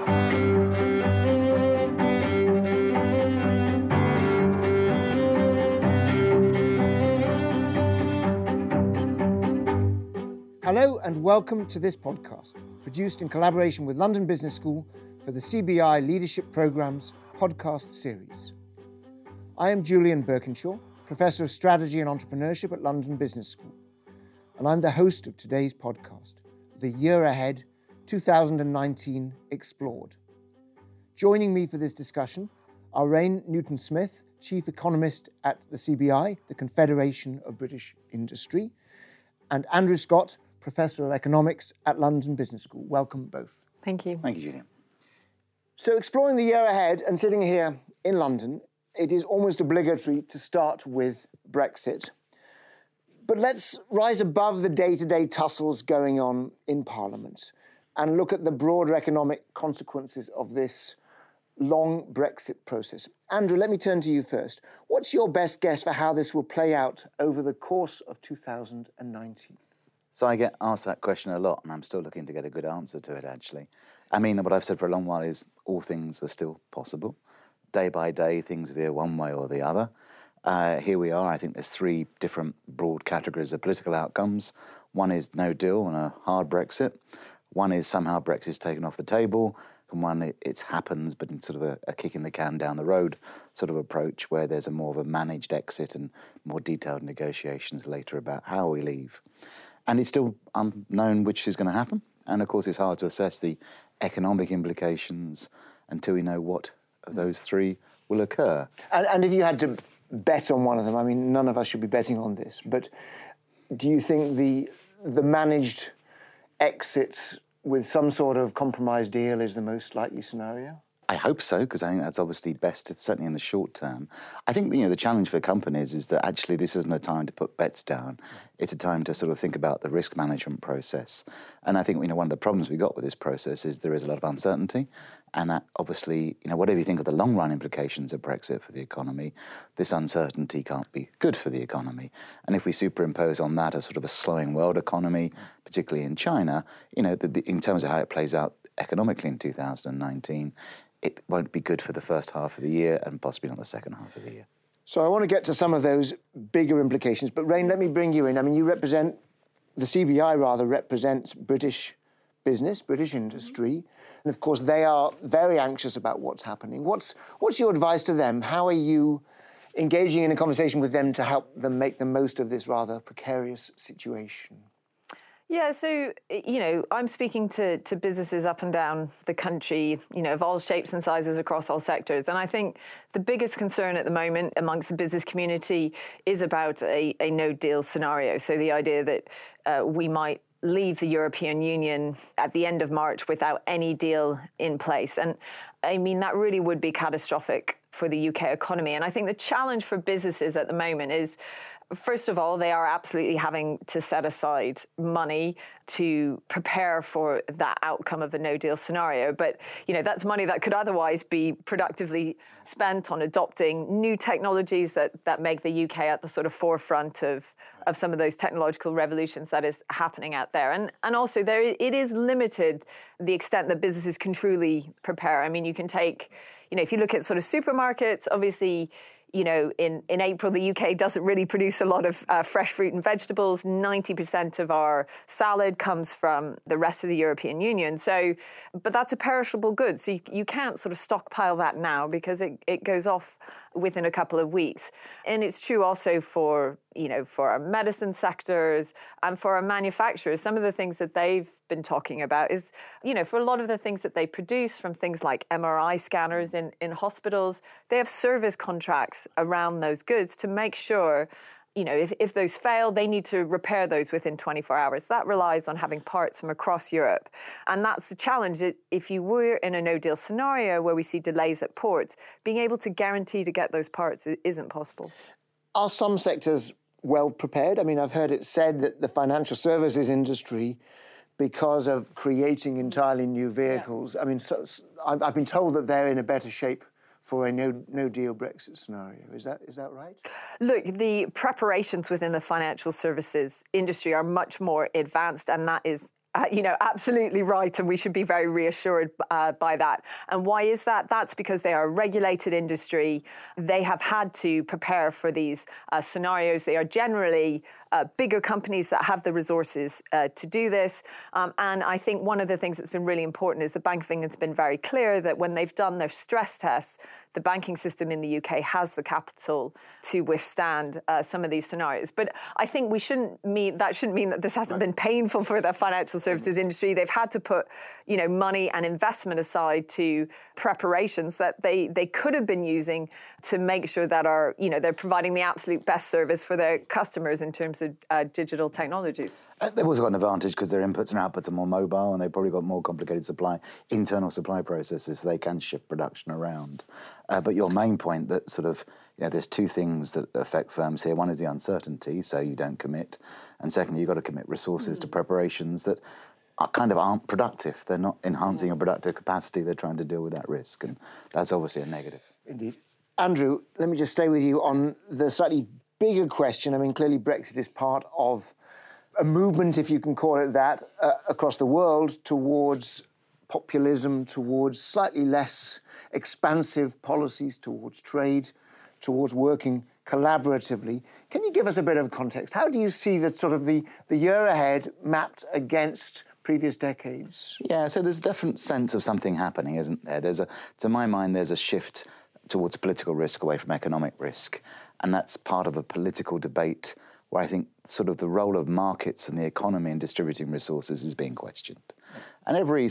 Hello and welcome to this podcast, produced in collaboration with London Business School for the CBI Leadership Programme's podcast series. I am Julian Birkinshaw, Professor of Strategy and Entrepreneurship at London Business School, and I'm the host of today's podcast, The Year Ahead 2019 Explored. Joining me for this discussion are Rain Newton-Smith, Chief Economist at the CBI, the Confederation of British Industry, and Andrew Scott, Professor of Economics at London Business School. Welcome both. Thank you. Thank you, Julian. So exploring the year ahead and sitting here in London, it is almost obligatory to start with Brexit. But let's rise above the day-to-day tussles going on in Parliament and look at the broader economic consequences of this long Brexit process. Andrew, let me turn to you first. What's your best guess for how this will play out over the course of 2019? So I get asked that question a lot, and I'm still looking to get a good answer to it, actually. I mean, what I've said for a long while is all things are still possible. Day by day, things veer one way or the other. Here we are. I think there's three different broad categories of political outcomes. One is no deal and a hard Brexit. One is somehow Brexit's taken off the table. And one, it happens, but in sort of a kick in the can down the road sort of approach where there's a more of a managed exit and more detailed negotiations later about how we leave. And it's still unknown which is going to happen. And of course, it's hard to assess the economic implications until we know what of those three will occur. And if you had to bet on one of them, I mean, none of us should be betting on this, but do you think the managed exit with some sort of compromise deal is the most likely scenario? I hope so, because I think that's obviously best, certainly in the short term. I think, the challenge for companies is that actually this isn't a time to put bets down. It's a time to sort of think about the risk management process. And I think, one of the problems we got with this process is there is a lot of uncertainty. And that obviously, whatever you think of the long-run implications of Brexit for the economy, this uncertainty can't be good for the economy. And if we superimpose on that a sort of a slowing world economy, particularly in China, in terms of how it plays out economically in 2019, it won't be good for the first half of the year and possibly not the second half of the year. So I want to get to some of those bigger implications, but Rain, let me bring you in. I mean, the CBI represents British business, British industry, and of course they are very anxious about what's happening. What's your advice to them? How are you engaging in a conversation with them to help them make the most of this rather precarious situation? Yeah, so, I'm speaking to businesses up and down the country, of all shapes and sizes across all sectors. And I think the biggest concern at the moment amongst the business community is about a no-deal scenario. So the idea that we might leave the European Union at the end of March without any deal in place. And I mean, that really would be catastrophic for the UK economy. And I think the challenge for businesses at the moment is, first of all, they are absolutely having to set aside money to prepare for that outcome of a no-deal scenario. But, that's money that could otherwise be productively spent on adopting new technologies that make the UK at the sort of forefront of some of those technological revolutions that is happening out there. And also, it is limited the extent that businesses can truly prepare. I mean, you can take, if you look at sort of supermarkets, obviously, in April, the UK doesn't really produce a lot of fresh fruit and vegetables. 90% of our salad comes from the rest of the European Union. But that's a perishable good. So you can't sort of stockpile that now because it goes off within a couple of weeks. And it's true also for our medicine sectors and for our manufacturers. Some of the things that they've been talking about is, for a lot of the things that they produce, from things like MRI scanners in hospitals, they have service contracts around those goods to make sure, if those fail, they need to repair those within 24 hours. That relies on having parts from across Europe. And that's the challenge. If you were in a no-deal scenario where we see delays at ports, being able to guarantee to get those parts isn't possible. Are some sectors well prepared? I mean, I've heard it said that the financial services industry, because of creating entirely new vehicles, yeah. I mean, I've been told that they're in a better shape for a no-deal Brexit scenario. Is that right? Look, the preparations within the financial services industry are much more advanced, and that is absolutely right, and we should be very reassured by that. And why is that? That's because they are a regulated industry. They have had to prepare for these scenarios. They are generally bigger companies that have the resources to do this. And I think one of the things that's been really important is the Bank of England's been very clear that when they've done their stress tests, the banking system in the UK has the capital to withstand some of these scenarios. But I think that shouldn't mean that this hasn't been painful for the financial services industry. They've had to put, money and investment aside to preparations that they could have been using to make sure that they're providing the absolute best service for their customers in terms of digital technologies. They've also got an advantage because their inputs and outputs are more mobile, and they've probably got more complicated internal supply processes, so they can shift production around. But your main point that there's two things that affect firms here. One is the uncertainty, so you don't commit. And secondly, you've got to commit resources to preparations that aren't productive. They're not enhancing your productive capacity. They're trying to deal with that risk. And that's obviously a negative. Indeed. Andrew, let me just stay with you on the slightly bigger question. I mean, clearly Brexit is part of a movement, if you can call it that, across the world towards populism, towards slightly less expansive policies, towards trade, towards working collaboratively. Can you give us a bit of context? How do you see that the year ahead mapped against previous decades? Yeah, so there's a different sense of something happening, isn't there? To my mind, there's a shift towards political risk away from economic risk. And that's part of a political debate where I think the role of markets and the economy in distributing resources is being questioned. And every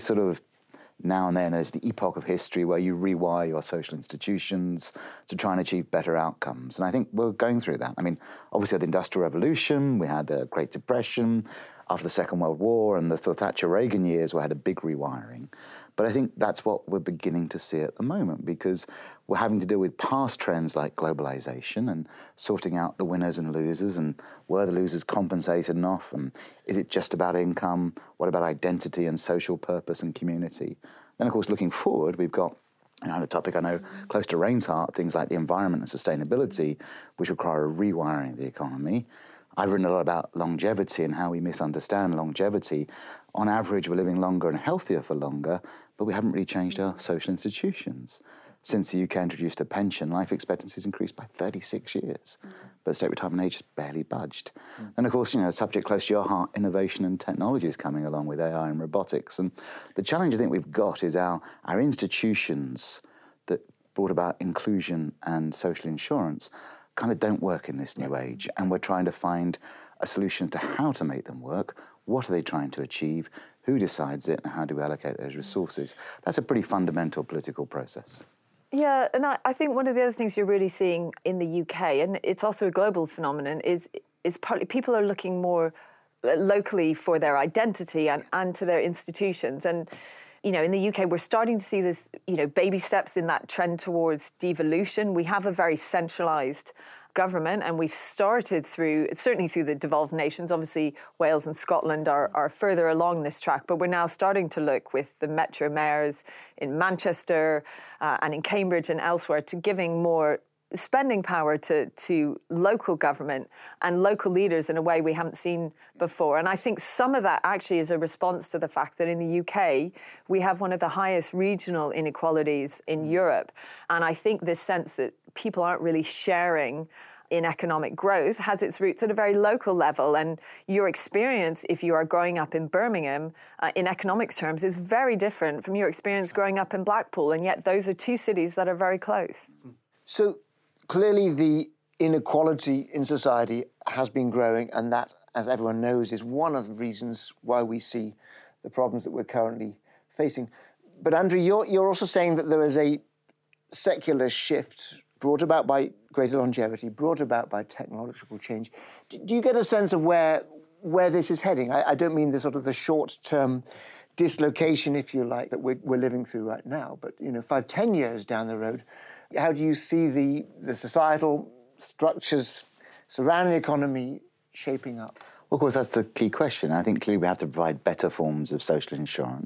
now and then there's the epoch of history where you rewire your social institutions to try and achieve better outcomes. And I think we're going through that. I mean, obviously the Industrial Revolution, we had the Great Depression, after the Second World War and the Thatcher-Reagan years, we had a big rewiring. But I think that's what we're beginning to see at the moment, because we're having to deal with past trends like globalization and sorting out the winners and losers, and were the losers compensated enough, and is it just about income? What about identity and social purpose and community? Then, of course, looking forward, we've got a topic I know close to Rain's heart, things like the environment and sustainability, which require a rewiring of the economy. I've written a lot about longevity and how we misunderstand longevity. On average, we're living longer and healthier for longer, but we haven't really changed our social institutions. Since the UK introduced a pension, life expectancy has increased by 36 years, but the state retirement age has barely budged. And of course, a subject close to your heart, innovation and technology is coming along with AI and robotics. And the challenge I think we've got is our institutions that brought about inclusion and social insurance don't work in this new age, and we're trying to find a solution to how to make them work. What are they trying to achieve? Who decides it, and how do we allocate those resources? That's a pretty fundamental political process. Yeah, and I think one of the other things you're really seeing in the UK, and it's also a global phenomenon, is partly people are looking more locally for their identity and to their institutions. And in the UK, we're starting to see this, baby steps in that trend towards devolution. We have a very centralised government, and we've started certainly through the devolved nations. Obviously, Wales and Scotland are further along this track, but we're now starting to look with the metro mayors in Manchester and in Cambridge and elsewhere to giving more spending power to local government and local leaders in a way we haven't seen before. And I think some of that actually is a response to the fact that in the UK, we have one of the highest regional inequalities in Europe. And I think this sense that people aren't really sharing in economic growth has its roots at a very local level. And your experience, if you are growing up in Birmingham, in economics terms, is very different from your experience growing up in Blackpool. And yet those are two cities that are very close. So clearly the inequality in society has been growing, and that, as everyone knows, is one of the reasons why we see the problems that we're currently facing. But Andrew, you're also saying that there is a secular shift brought about by greater longevity, brought about by technological change. Do you get a sense of where this is heading? I don't mean the short-term dislocation, if you like, that we're living through right now, but 5-10 years down the road, how do you see the societal structures surrounding the economy shaping up? Well, of course, that's the key question. I think clearly we have to provide better forms of social insurance,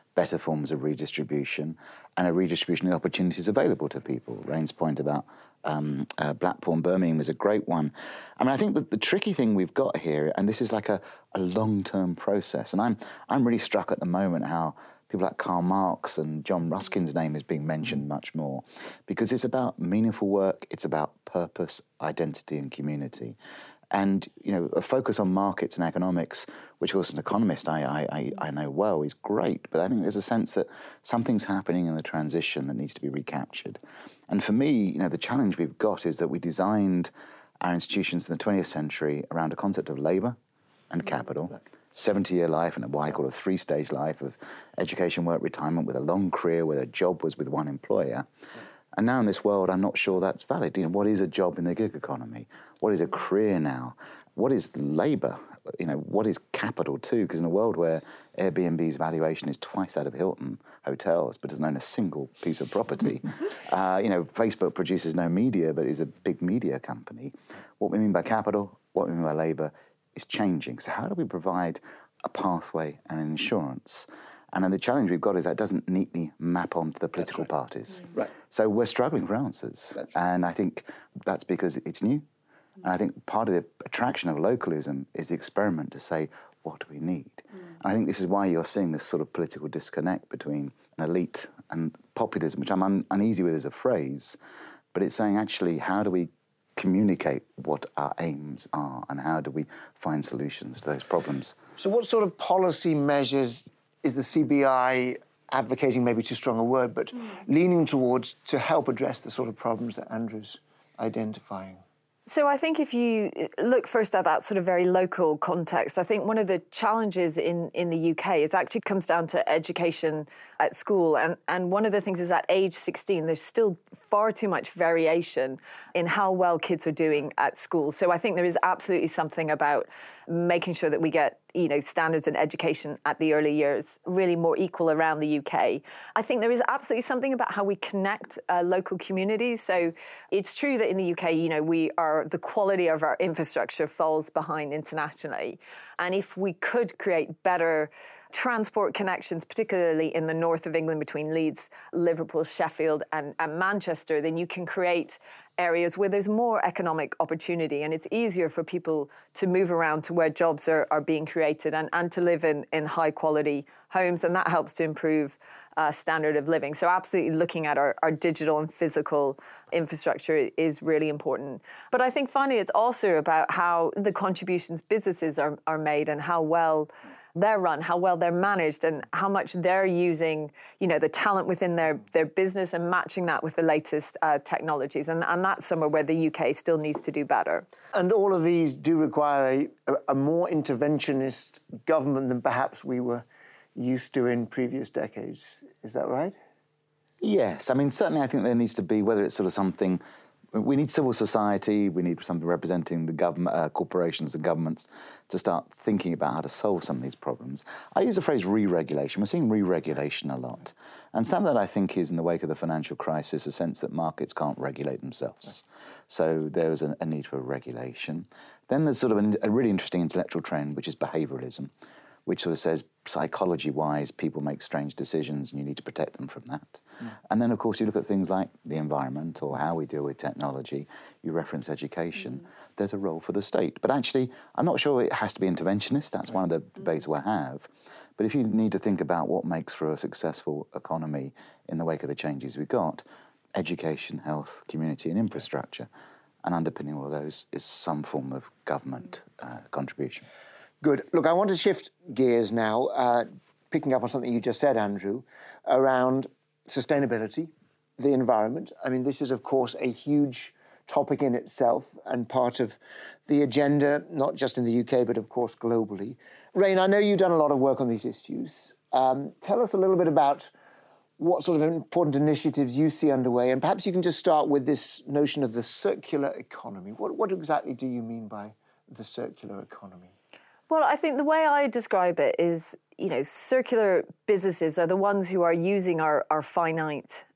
better forms of redistribution, and a redistribution of the opportunities available to people. Rain's point about Blackpool, Birmingham is a great one. I mean, I think that the tricky thing we've got here, and this is like a long-term process, and I'm really struck at the moment how people like Karl Marx and John Ruskin's name is being mentioned much more, because it's about meaningful work, it's about purpose, identity, and community. And, you know, a focus on markets and economics, which as an economist I know well, is great. But I think there's a sense that something's happening in the transition that needs to be recaptured. And for me, you know, the challenge we've got is that we designed our institutions in the 20th century around a concept of labour and capital, 70-year life and what I call a 3-stage life of education, work, retirement, with a long career where a job was with one employer. And now in this world, I'm not sure that's valid. You know, what is a job in the gig economy? What is a career now? What is labour? You know, what is capital too? Because in a world where Airbnb's valuation is twice that of Hilton hotels, but doesn't own a single piece of property, you know, Facebook produces no media, but is a big media company. What we mean by capital, what we mean by labour, is changing. So how do we provide a pathway and an insurance? And then the challenge we've got is that doesn't neatly map onto the political parties. Right. So we're struggling for answers. And I think that's because it's new. And I think part of the attraction of localism is the experiment to say, what do we need? And I think this is why you're seeing this sort of political disconnect between an elite and populism, which I'm uneasy with as a phrase, but it's saying, actually, how do we communicate what our aims are and how do we find solutions to those problems? So what sort of policy measures is the CBI advocating, maybe too strong a word, but leaning towards to help address the sort of problems that Andrew's identifying? So I think if you look first at that sort of very local context, I think one of the challenges in the UK is actually comes down to education at school. And one of the things is at age 16, there's still far too much variation in how well kids are doing at school. So I think there is absolutely something about making sure that we get, you know, standards in education at the early years really more equal around the UK. I think there is absolutely something about how we connect local communities. So it's true that in the UK, you know, the quality of our infrastructure falls behind internationally. And if we could create better transport connections, particularly in the north of England between Leeds, Liverpool, Sheffield and Manchester, then you can create areas where there's more economic opportunity and it's easier for people to move around to where jobs are being created and to live in high quality homes, and that helps to improve standard of living. So absolutely looking at our digital and physical infrastructure is really important. But I think finally it's also about how the contributions businesses are made and how well they're run, how well they're managed, and how much they're using, you know, the talent within their business and matching that with the latest technologies. And that's somewhere where the UK still needs to do better. And all of these do require a more interventionist government than perhaps we were used to in previous decades. Is that right? Yes. I mean, certainly I think there needs to be, whether it's sort of something, we need civil society, we need something representing the government, corporations and governments to start thinking about how to solve some of these problems. I use the phrase re-regulation. We're seeing re-regulation a lot. And some of that I think is in the wake of the financial crisis, a sense that markets can't regulate themselves. So there was a need for regulation. Then there's sort of a really interesting intellectual trend, which is behavioralism, which sort of says psychology-wise people make strange decisions and you need to protect them from that. And then, of course, you look at things like the environment or how we deal with technology. You reference education. There's a role for the state. But actually, I'm not sure it has to be interventionist. That's one of the debates we'll have. But if you need to think about what makes for a successful economy in the wake of the changes we've got, education, health, community and infrastructure, and underpinning all of those is some form of government contribution. Good. Look, I want to shift gears now, picking up on something you just said, Andrew, around sustainability, the environment. I mean, this is, of course, a huge topic in itself and part of the agenda, not just in the UK, but, of course, globally. Rain, I know you've done a lot of work on these issues. Tell us a little bit about what sort of important initiatives you see underway, and perhaps you can just start with this notion of the circular economy. What exactly do you mean by the circular economy? Well, I think the way I describe it is, you know, circular businesses are the ones who are using our finite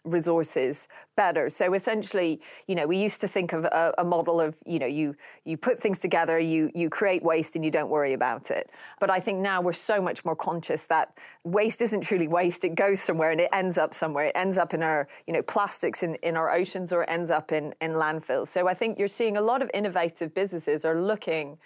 resources better. So essentially, we used to think of a model of, you put things together, you create waste and you don't worry about it. But I think now we're so much more conscious that waste isn't truly waste. It goes somewhere and it ends up somewhere. It ends up in our, plastics in our oceans, or it ends up in landfills. So I think you're seeing a lot of innovative businesses are looking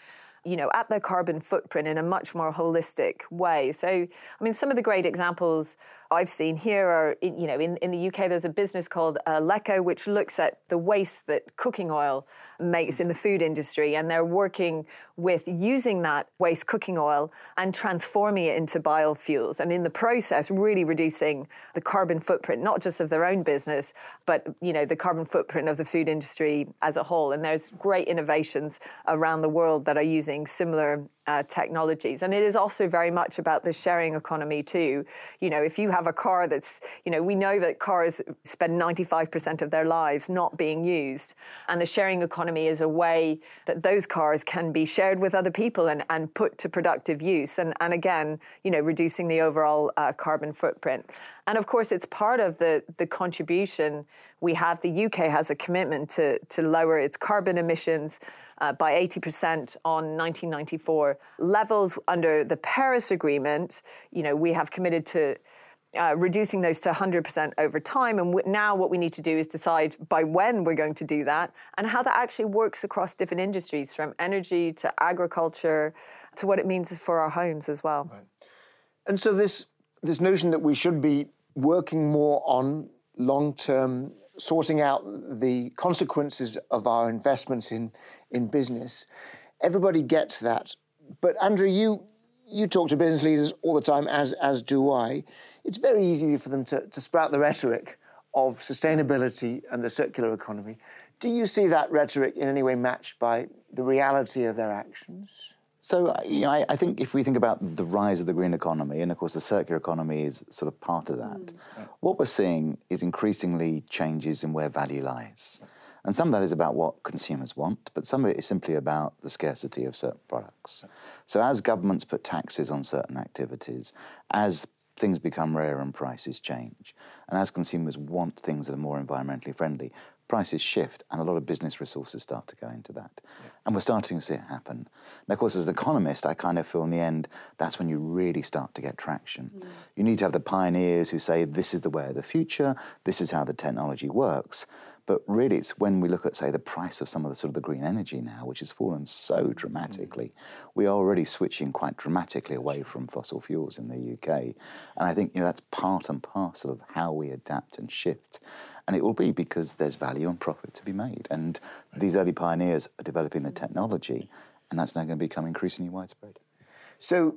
at their carbon footprint in a much more holistic way. So, some of the great examples I've seen here are, in the UK, there's a business called Leco, which looks at the waste that cooking oil makes in the food industry. And they're working with using that waste cooking oil and transforming it into biofuels. And in the process, really reducing the carbon footprint, not just of their own business, but, the carbon footprint of the food industry as a whole. And there's great innovations around the world that are using similar technologies. And it is also very much about the sharing economy too. If you have a car that's, we know that cars spend 95% of their lives not being used. And the sharing economy is a way that those cars can be shared with other people and put to productive use. And again, reducing the overall carbon footprint. And of course, it's part of the contribution we have. The UK has a commitment to lower its carbon emissions by 80% on 1994 levels. Under the Paris Agreement, we have committed to reducing those to 100% over time. And now what we need to do is decide by when we're going to do that and how that actually works across different industries, from energy to agriculture to what it means for our homes as well. Right. And so this notion that we should be working more on long-term, sorting out the consequences of our investments in business, everybody gets that. But Andrew, you talk to business leaders all the time, as do I. It's very easy for them to sprout the rhetoric of sustainability and the circular economy. Do you see that rhetoric in any way matched by the reality of their actions? So, I think if we think about the rise of the green economy, and of course the circular economy is sort of part of that, what we're seeing is increasingly changes in where value lies. And some of that is about what consumers want, but some of it is simply about the scarcity of certain products. So as governments put taxes on certain activities, as things become rare and prices change, and as consumers want things that are more environmentally friendly, prices shift and a lot of business resources start to go into that. Yeah. And we're starting to see it happen. And of course, as an economist, I kind of feel in the end, that's when you really start to get traction. Mm. You need to have the pioneers who say, this is the way of the future, this is how the technology works. But really, it's when we look at, say, the price of some of the sort of the green energy now, which has fallen so dramatically, we are already switching quite dramatically away from fossil fuels in the UK. And I think that's part and parcel of how we adapt and shift. And it will be because there's value and profit to be made. And these early pioneers are developing the technology, and that's now going to become increasingly widespread. So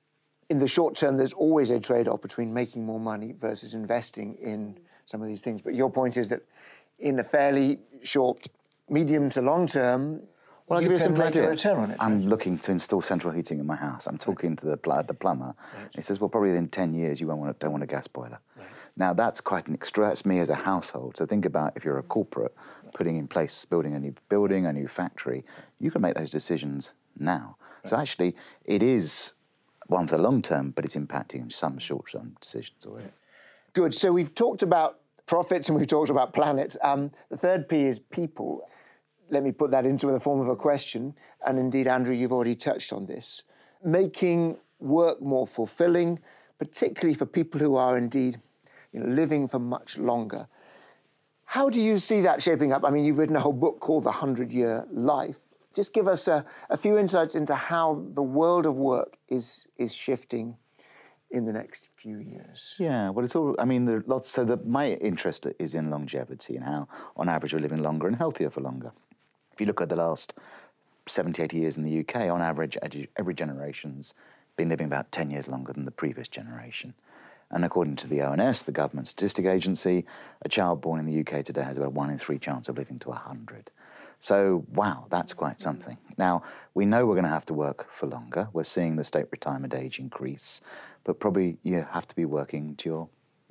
in the short term, there's always a trade-off between making more money versus investing in some of these things. But your point is that in a fairly short, medium to long term, well, I'll give you a simple idea. Return on it. I'm looking to install central heating in my house. I'm talking to the plumber. Right. He says, well, probably in 10 years, you don't want a gas boiler. Right. Now, that's quite an extra. That's me as a household. So think about if you're a corporate putting in place, building a new building, a new factory, you can make those decisions now. Right. So actually, it is one for the long term, but it's impacting some short-term decisions already. Good. So we've talked about profits and we've talked about planet. The third P is people. Let me put that into the form of a question. And indeed, Andrew, you've already touched on this. Making work more fulfilling, particularly for people who are indeed living for much longer. How do you see that shaping up? I mean, you've written a whole book called The 100-Year Life. Just give us a few insights into how the world of work is shifting in the next few years. Yeah, well, it's all, there are lots, my interest is in longevity and how, on average, we're living longer and healthier for longer. If you look at the last 70, 80 years in the UK, on average, every generation's been living about 10 years longer than the previous generation. And according to the ONS, the Government Statistic Agency, a child born in the UK today has about a 1 in 3 chance of living to 100. So, wow, that's quite something. Now, we know we're going to have to work for longer. We're seeing the state retirement age increase, but probably you have to be working to your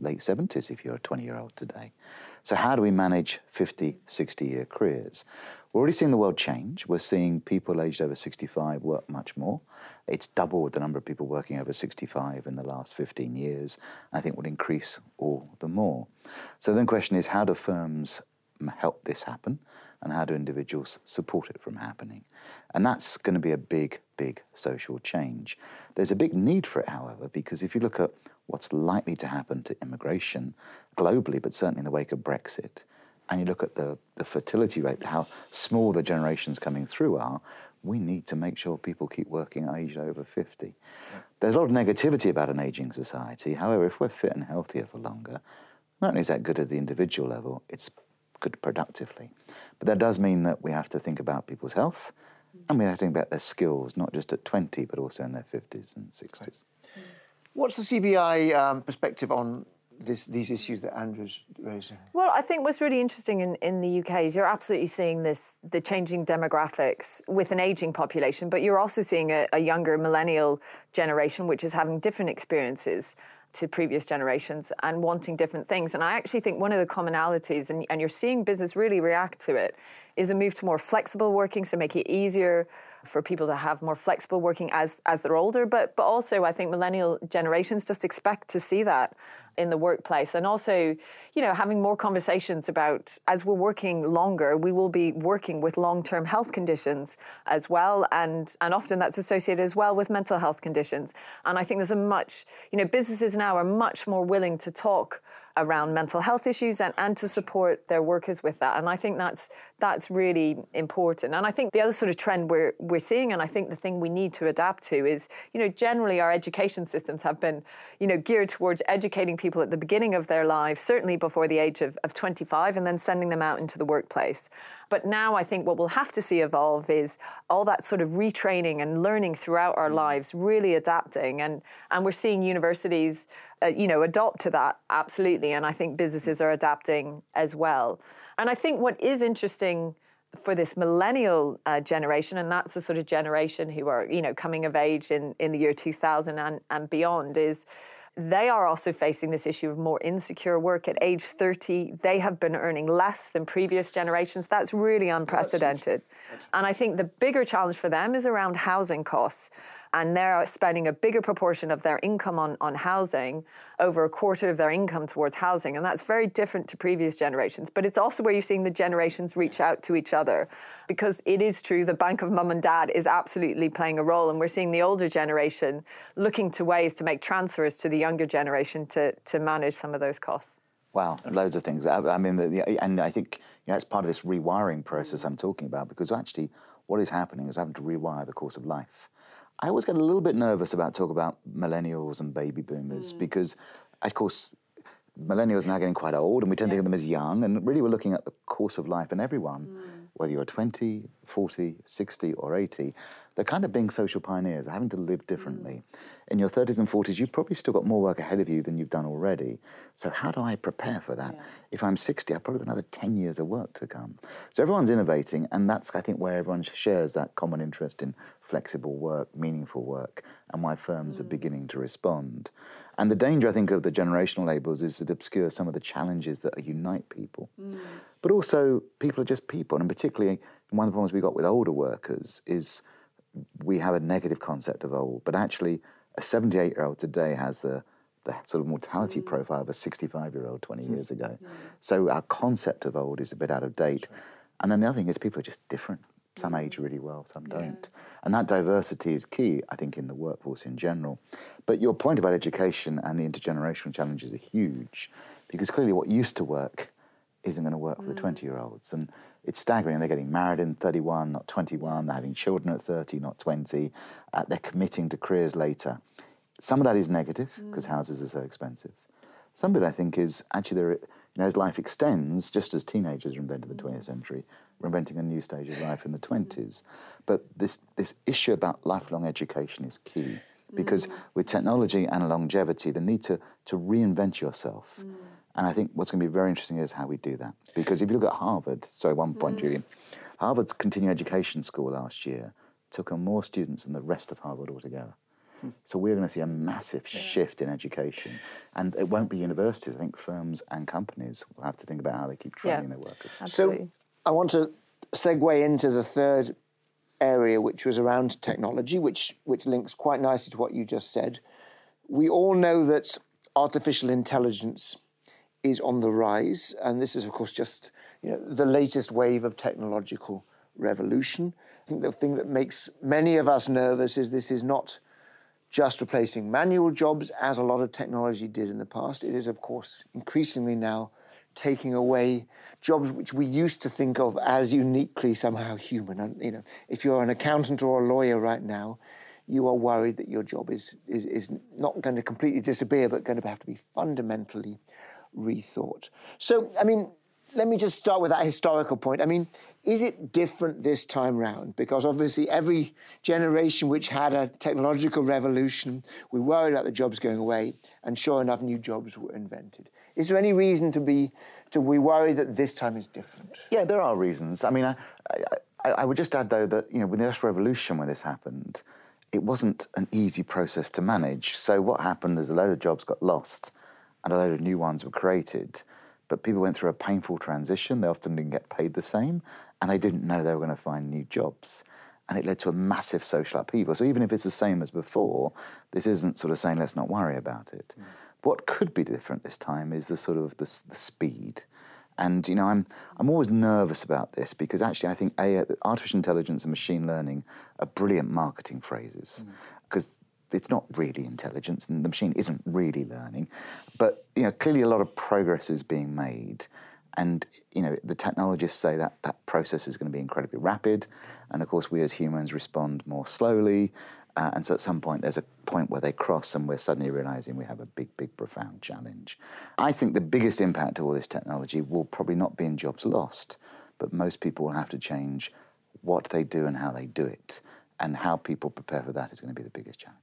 late 70s if you're a 20-year-old today. So how do we manage 50, 60-year careers? We're already seeing the world change. We're seeing people aged over 65 work much more. It's doubled the number of people working over 65 in the last 15 years. I think will increase all the more. So then the question is, how do firms help this happen? And how do individuals support it from happening? And that's going to be a big, big social change. There's a big need for it, however, because if you look at what's likely to happen to immigration globally, but certainly in the wake of Brexit, and you look at the fertility rate, how small the generations coming through are, we need to make sure people keep working aged over 50. Yeah. There's a lot of negativity about an ageing society. However, if we're fit and healthier for longer, not only is that good at the individual level, it's good productively. But that does mean that we have to think about people's health, and we have to think about their skills, not just at 20, but also in their 50s and 60s. Right. What's the CBI perspective on these issues that Andrew's raising? Well, I think what's really interesting in the UK is you're absolutely seeing the changing demographics with an ageing population, but you're also seeing a younger millennial generation which is having different experiences to previous generations and wanting different things. And I actually think one of the commonalities, and you're seeing business really react to it, is a move to more flexible working, so make it easier for people to have more flexible working as they're older. But also I think millennial generations just expect to see that in the workplace. And also, having more conversations about, as we're working longer, we will be working with long-term health conditions as well. And often that's associated as well with mental health conditions. And I think there's a much, businesses now are much more willing to talk around mental health issues and to support their workers with that. And I think that's really important. And I think the other sort of trend we're seeing, and I think the thing we need to adapt to is, generally our education systems have been, geared towards educating people at the beginning of their lives, certainly before the age of 25, and then sending them out into the workplace. But now I think what we'll have to see evolve is all that sort of retraining and learning throughout our lives, really adapting. And we're seeing universities, adopt to that, absolutely. And I think businesses are adapting as well. And I think what is interesting for this millennial generation, and that's the sort of generation who are, coming of age in the year 2000 and beyond, is they are also facing this issue of more insecure work. At age 30, they have been earning less than previous generations. That's really unprecedented. And I think the bigger challenge for them is around housing costs. And they're spending a bigger proportion of their income on housing, over a quarter of their income towards housing. And that's very different to previous generations. But it's also where you're seeing the generations reach out to each other. Because it is true, the bank of mum and dad is absolutely playing a role. And we're seeing the older generation looking to ways to make transfers to the younger generation to manage some of those costs. Wow, loads of things. I mean, and I think it's part of this rewiring process I'm talking about, because actually what is happening is having to rewire the course of life. I always get a little bit nervous about talk about millennials and baby boomers because, of course, millennials are now getting quite old and we tend to think of them as young, and really we're looking at the course of life, and everyone, whether you're 20, 40, 60 or 80, they're kind of being social pioneers, having to live differently. In your 30s and 40s, you've probably still got more work ahead of you than you've done already. So how do I prepare for that? Yeah. If I'm 60, I've probably got another 10 years of work to come. So everyone's innovating, and that's, I think, where everyone shares that common interest in flexible work, meaningful work, and why firms are beginning to respond. And the danger, I think, of the generational labels is it obscures some of the challenges that unite people. But also, people are just people, and particularly one of the problems we got with older workers is we have a negative concept of old, but actually a 78-year-old today has the sort of mortality profile of a 65-year-old 20 years ago. So our concept of old is a bit out of date. And then the other thing is people are just different. Some age really well, some don't. And that diversity is key, I think, in the workforce in general. But your point about education and the intergenerational challenges are huge, because clearly what used to work isn't going to work for the 20-year-olds. And it's staggering. They're getting married in 31, not 21. They're having children at 30, not 20. They're committing to careers later. Some of that is negative, because houses are so expensive. Some of it, I think, is actually, as life extends, just as teenagers invented the 20th century, we're inventing a new stage of life in the 20s. But this issue about lifelong education is key, because with technology and longevity, the need to reinvent yourself. And I think what's going to be very interesting is how we do that. Because if you look at Harvard, sorry, one point, Julian, Harvard's continuing education school last year took on more students than the rest of Harvard altogether. So we're going to see a massive shift in education. And it won't be universities. I think firms and companies will have to think about how they keep training their workers. Absolutely. So I want to segue into the third area, which was around technology, which links quite nicely to what you just said. We all know that artificial intelligence is on the rise, and this is, of course, just the latest wave of technological revolution. I think the thing that makes many of us nervous is this is not just replacing manual jobs, as a lot of technology did in the past. It is, of course, increasingly now taking away jobs which we used to think of as uniquely somehow human. And, if you're an accountant or a lawyer right now, you are worried that your job is not going to completely disappear, but going to have to be fundamentally rethought. So, let me just start with that historical point. Is it different this time round? Because obviously every generation which had a technological revolution, we worried about the jobs going away, and sure enough, new jobs were invented. Is there any reason to be worried that this time is different? Yeah, there are reasons. I would just add, though, that with the Industrial Revolution, when this happened, it wasn't an easy process to manage. So what happened is a load of jobs got lost and a load of new ones were created. But people went through a painful transition. They often didn't get paid the same, and they didn't know they were going to find new jobs. And it led to a massive social upheaval. So even if it's the same as before, this isn't sort of saying, let's not worry about it. Mm. What could be different this time is the speed. And, I'm always nervous about this because actually I think artificial intelligence and machine learning are brilliant marketing phrases because it's not really intelligence and the machine isn't really learning. But, clearly a lot of progress is being made. And, the technologists say that that process is going to be incredibly rapid. And, of course, we as humans respond more slowly. And so at some point, there's a point where they cross and we're suddenly realizing we have a big, big, profound challenge. I think the biggest impact of all this technology will probably not be in jobs lost, but most people will have to change what they do and how they do it. And how people prepare for that is going to be the biggest challenge.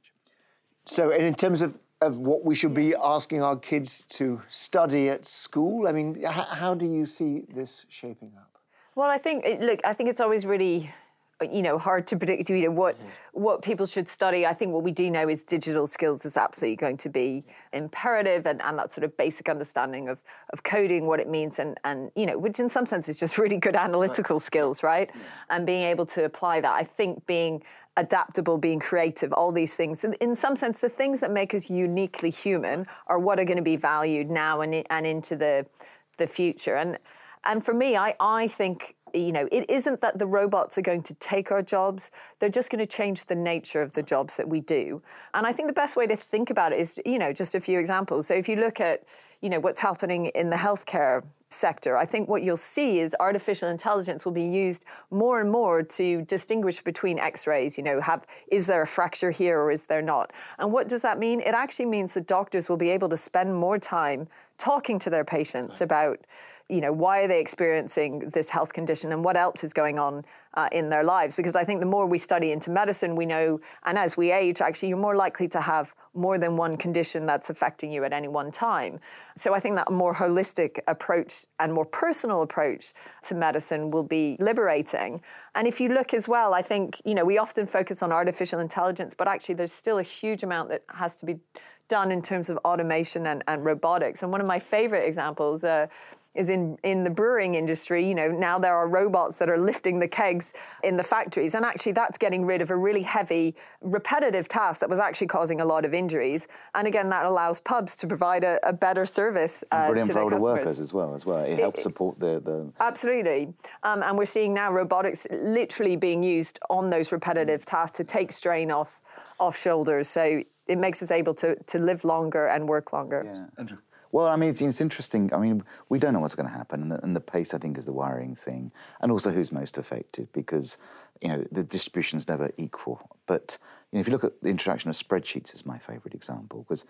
So in terms of what we should be asking our kids to study at school, how do you see this shaping up? Well, I think it's always really, hard to predict, what people should study. I think what we do know is digital skills is absolutely going to be imperative, and that sort of basic understanding of coding, what it means, and which in some sense is just really good analytical skills, right? Yeah. And being able to apply that. I think being adaptable, being creative, all these things. In some sense, the things that make us uniquely human are what are going to be valued now and into the future. And for me, I think, it isn't that the robots are going to take our jobs. They're just going to change the nature of the jobs that we do. And I think the best way to think about it is, just a few examples. So if you look at, what's happening in the healthcare sector, I think what you'll see is artificial intelligence will be used more and more to distinguish between x-rays, is there a fracture here or is there not? And what does that mean? It actually means that doctors will be able to spend more time talking to their patients about why are they experiencing this health condition and what else is going on in their lives? Because I think the more we study into medicine, we know, and as we age, actually, you're more likely to have more than one condition that's affecting you at any one time. So I think that a more holistic approach and more personal approach to medicine will be liberating. And if you look as well, I think, we often focus on artificial intelligence, but actually there's still a huge amount that has to be done in terms of automation and robotics. And one of my favorite examples is in the brewing industry. Now there are robots that are lifting the kegs in the factories. And actually that's getting rid of a really heavy, repetitive task that was actually causing a lot of injuries. And again, that allows pubs to provide a better service to their customers. Brilliant for older workers as well. It helps support the... Absolutely. And we're seeing now robotics literally being used on those repetitive tasks to take strain off shoulders. So it makes us able to live longer and work longer. Yeah. Andrew? Well, it's interesting. We don't know what's going to happen, and the pace, I think, is the worrying thing, and also who's most affected, because, the distribution's never equal. But, if you look at the introduction of spreadsheets, is my favourite example, because,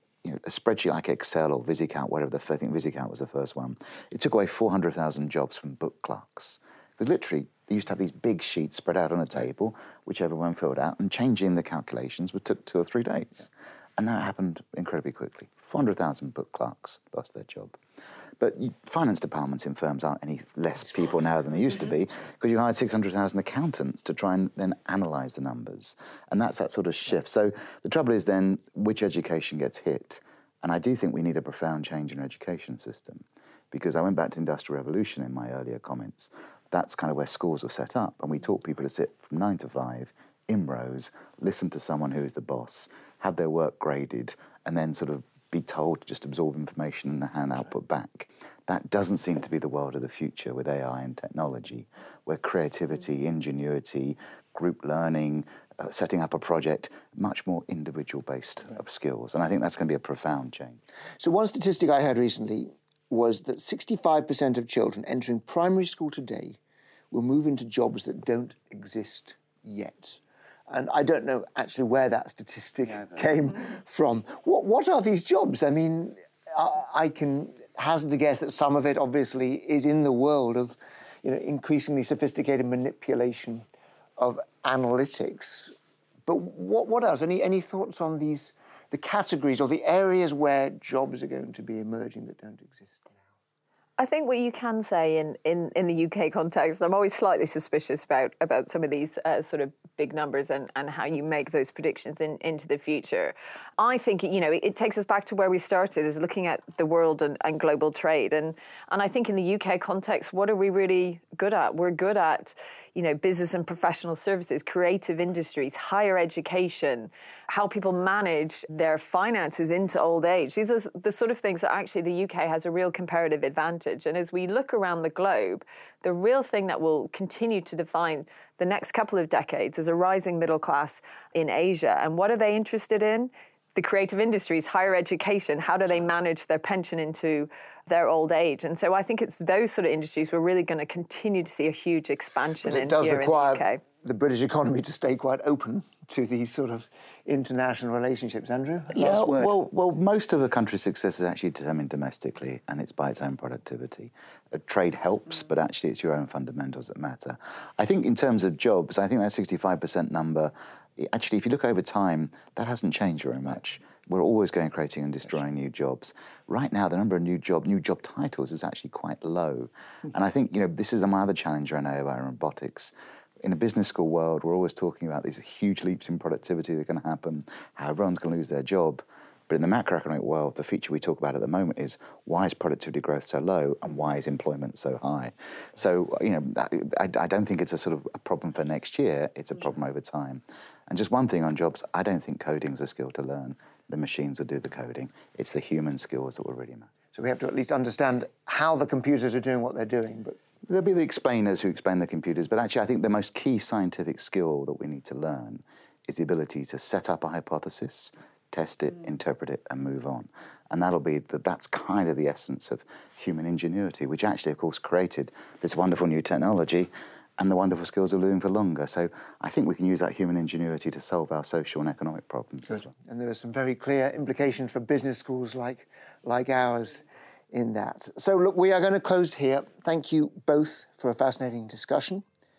a spreadsheet like Excel or VisiCalc, whatever, I think VisiCalc was the first one, it took away 400,000 jobs from book clerks. Because literally, they used to have these big sheets spread out on a table, which everyone filled out, and changing the calculations took 2 or 3 days. And that happened incredibly quickly. 400,000 book clerks lost their job. But finance departments in firms aren't any less people now than they used to be, because you hired 600,000 accountants to try and then analyse the numbers. And that's that sort of shift. So the trouble is then which education gets hit. And I do think we need a profound change in our education system, because I went back to the Industrial Revolution in my earlier comments. That's kind of where schools were set up, and we taught people to sit from 9 to 5 in rows, listen to someone who is the boss, have their work graded, and then sort of be told to just absorb information and hand output back. That doesn't seem to be the world of the future with AI and technology, where creativity, ingenuity, group learning, setting up a project, much more individual-based skills. And I think that's going to be a profound change. So one statistic I heard recently was that 65% of children entering primary school today will move into jobs that don't exist yet. And I don't know actually where that statistic came from. What are these jobs? I mean, I can hazard to guess that some of it obviously is in the world of, increasingly sophisticated manipulation of analytics. But what else? Any thoughts on the categories or the areas where jobs are going to be emerging that don't exist now? I think what you can say in the UK context, I'm always slightly suspicious about some of these sort of big numbers and how you make those predictions into the future. I think, it takes us back to where we started, is looking at the world and global trade. And I think in the UK context, what are we really good at? We're good at, business and professional services, creative industries, higher education, how people manage their finances into old age. These are the sort of things that actually the UK has a real comparative advantage. And as we look around the globe, the real thing that will continue to define the next couple of decades is a rising middle class in Asia. And what are they interested in? The creative industries, higher education, how do they manage their pension into their old age? And so I think it's those sort of industries we're really going to continue to see a huge expansion in here in the UK. It does require the British economy to stay quite open to these sort of international relationships. Andrew? Yeah, well, most of the country's success is actually determined domestically, and it's by its own productivity. Trade helps, but actually it's your own fundamentals that matter. I think in terms of jobs, I think that 65% number, actually, if you look over time, that hasn't changed very much. We're always creating and destroying new jobs. Right now, the number of new job titles is actually quite low. And I think, this is my other challenge I know about robotics. In a business school world, we're always talking about these huge leaps in productivity that are going to happen, how everyone's going to lose their job. But in the macroeconomic world, the feature we talk about at the moment is why is productivity growth so low and why is employment so high? So, I don't think it's a sort of a problem for next year. It's a problem over time. And just one thing on jobs, I don't think coding's a skill to learn. The machines will do the coding. It's the human skills that will really matter. So we have to at least understand how the computers are doing what they're doing. But there'll be the explainers who explain the computers, but actually I think the most key scientific skill that we need to learn is the ability to set up a hypothesis, test it, interpret it, and move on. And that's kind of the essence of human ingenuity, which actually, of course, created this wonderful new technology and the wonderful skills of living for longer. So I think we can use that human ingenuity to solve our social and economic problems as well. And there are some very clear implications for business schools like ours in that. So look, we are going to close here. Thank you both for a fascinating discussion.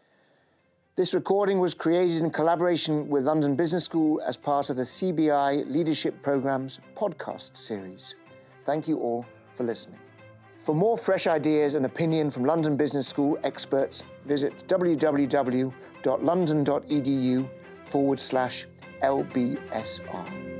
This recording was created in collaboration with London Business School as part of the CBI Leadership Programme's podcast series. Thank you all for listening. For more fresh ideas and opinion from London Business School experts, visit www.london.edu/LBSR.